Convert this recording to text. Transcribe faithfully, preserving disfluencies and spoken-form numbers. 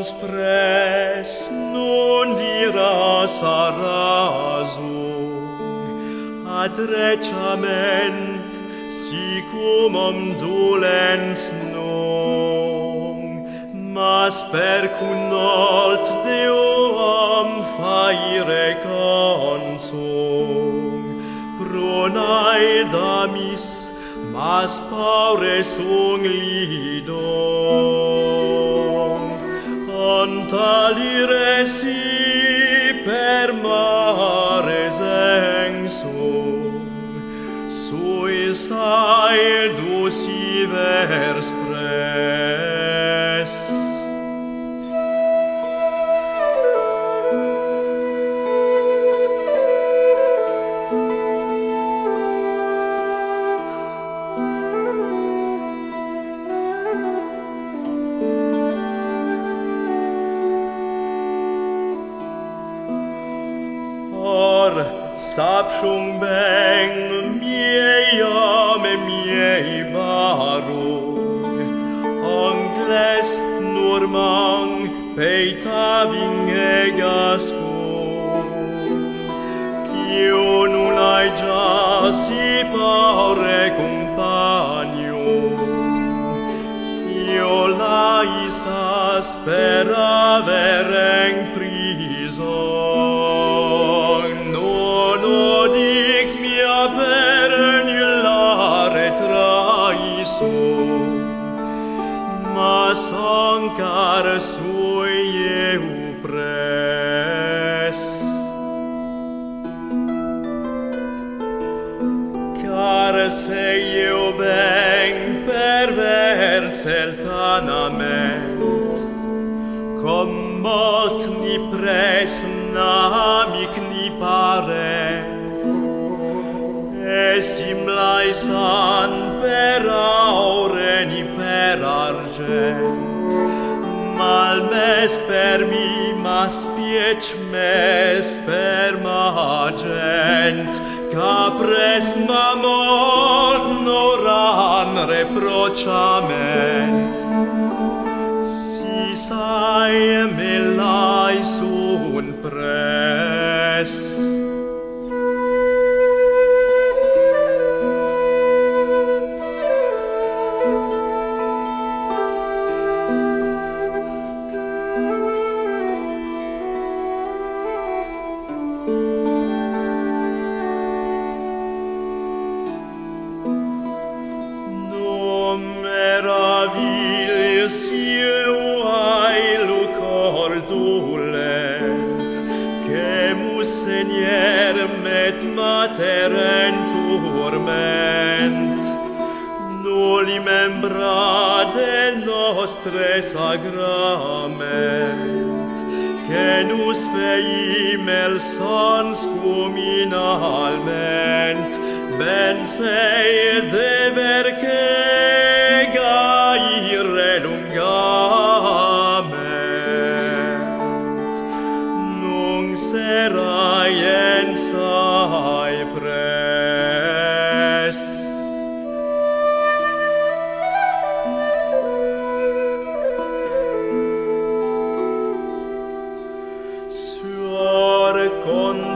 pres non diras razum, ad reciament sicumum dolens non, mas percunolt Deum faire consum, pronae damis, mas paures unglidum, antalire si per mares exum, suis aedus ivers pres. Sapshung beng miei ame miei barung, Angles normang peitaving egascum, Cio nun ai già si pare companium, Io lais aspera vereng prison, odic mia per nullare traisum, mas ancar sui eu pres. Car se eu ben perversel tanament, com molt ni pres namic ni parent, esim laisan per aure ni per argent, mal mes per mi, mas piec mes per magent, capres ma molt noran reprochament, si sae me laisun pres. Senier met mater en turment, nulli membra del nostre sagrament, que nus feimel sans cuminalment, ben sei dever que gaire lungament, nunc serai en sai pres. Suor con